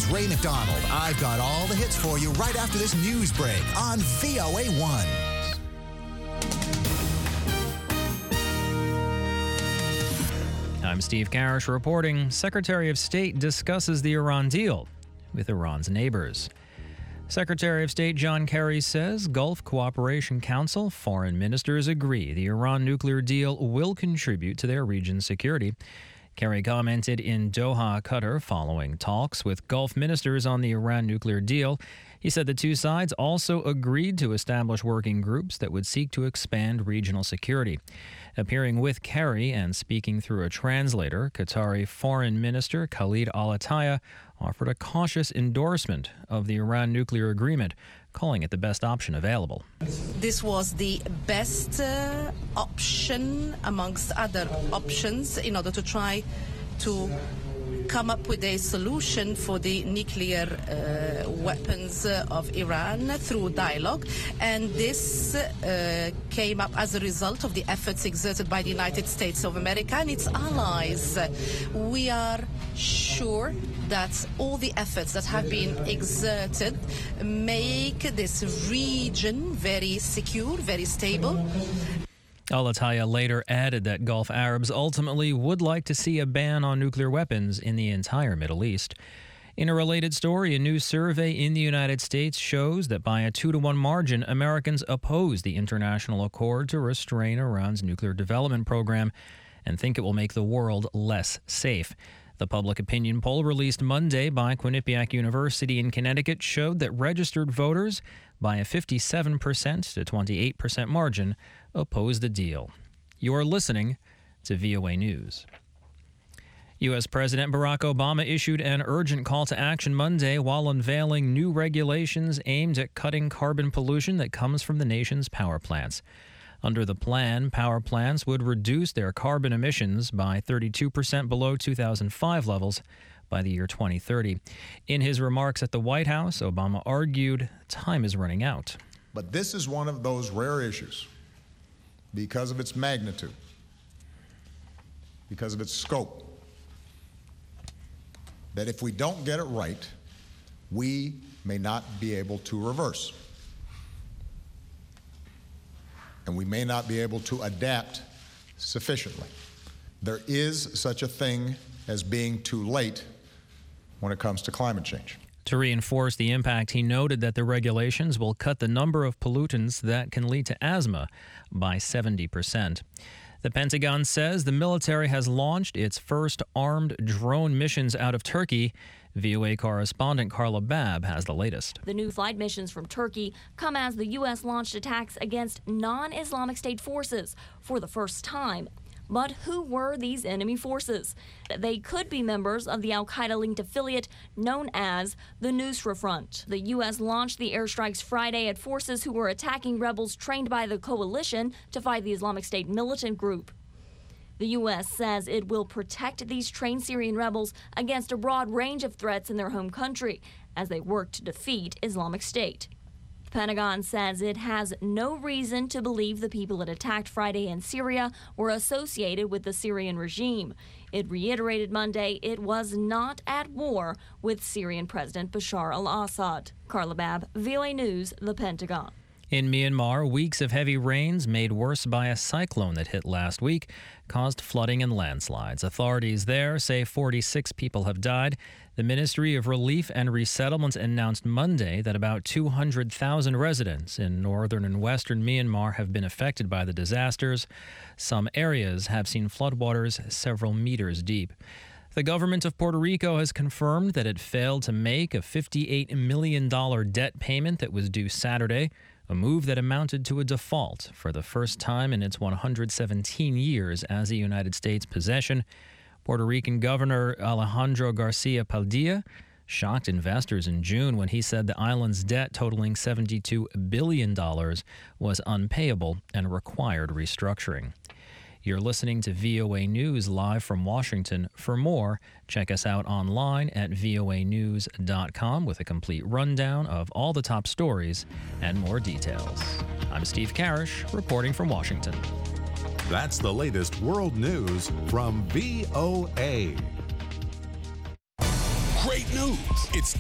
Ray McDonald. I've got all the hits for you right after this news break on VOA1. I'm Steve Karish reporting. Secretary of State discusses the Iran deal with Iran's neighbors. Secretary of State John Kerry says Gulf Cooperation Council foreign ministers agree the Iran nuclear deal will contribute to their region's security. Kerry commented in Doha, Qatar, following talks with Gulf ministers on the Iran nuclear deal. He said the two sides also agreed to establish working groups that would seek to expand regional security. Appearing with Kerry and speaking through a translator, Qatari Foreign Minister Khalid Al-Attiyah offered a cautious endorsement of the Iran nuclear agreement, calling it the best option available. This was the best option amongst other options in order to try to come up with a solution for the nuclear weapons of Iran through dialogue. And this came up as a result of the efforts exerted by the United States of America and its allies. We are sure that all the efforts that have been exerted make this region very secure, very stable. Al-Attiyah later added that Gulf Arabs ultimately would like to see a ban on nuclear weapons in the entire Middle East. In a related story, a new survey in the United States shows that by a 2-to-1 margin, Americans oppose the international accord to restrain Iran's nuclear development program and think it will make the world less safe. The public opinion poll released Monday by Quinnipiac University in Connecticut showed that registered voters, by a 57% to 28% margin, oppose the deal. You're listening to VOA News. U.S. President Barack Obama issued an urgent call to action Monday while unveiling new regulations aimed at cutting carbon pollution that comes from the nation's power plants. Under the plan, power plants would reduce their carbon emissions by 32% below 2005 levels by the year 2030. In his remarks at the White House, Obama argued time is running out. But this is one of those rare issues because of its magnitude, because of its scope, that if we don't get it right, we may not be able to reverse. And we may not be able to adapt sufficiently. There is such a thing as being too late when it comes to climate change. To reinforce the impact, he noted that the regulations will cut the number of pollutants that can lead to asthma by 70%. The Pentagon says the military has launched its first armed drone missions out of Turkey. VOA correspondent Carla Babb has the latest. The new flight missions from Turkey come as the U.S. launched attacks against non-Islamic State forces for the first time. But who were these enemy forces? They could be members of the al-Qaeda-linked affiliate known as the Nusra Front. The U.S. launched the airstrikes Friday at forces who were attacking rebels trained by the coalition to fight the Islamic State militant group. The U.S. says it will protect these trained Syrian rebels against a broad range of threats in their home country as they work to defeat Islamic State. The Pentagon says it has no reason to believe the people it attacked Friday in Syria were associated with the Syrian regime. It reiterated Monday it was not at war with Syrian President Bashar al-Assad. Carla Babb, VOA News, The Pentagon. In Myanmar, weeks of heavy rains made worse by a cyclone that hit last week caused flooding and landslides. Authorities there say 46 people have died. The Ministry of Relief and Resettlement announced Monday that about 200,000 residents in northern and western Myanmar have been affected by the disasters. Some areas have seen floodwaters several meters deep. The government of Puerto Rico has confirmed that it failed to make a $58 million debt payment that was due Saturday, a move that amounted to a default for the first time in its 117 years as a United States possession. Puerto Rican Governor Alejandro Garcia Padilla shocked investors in June when he said the island's debt totaling $72 billion was unpayable and required restructuring. You're listening to VOA News live from Washington. For more, check us out online at voanews.com with a complete rundown of all the top stories and more details. I'm Steve Karish, reporting from Washington. That's the latest world news from VOA. Great news! It's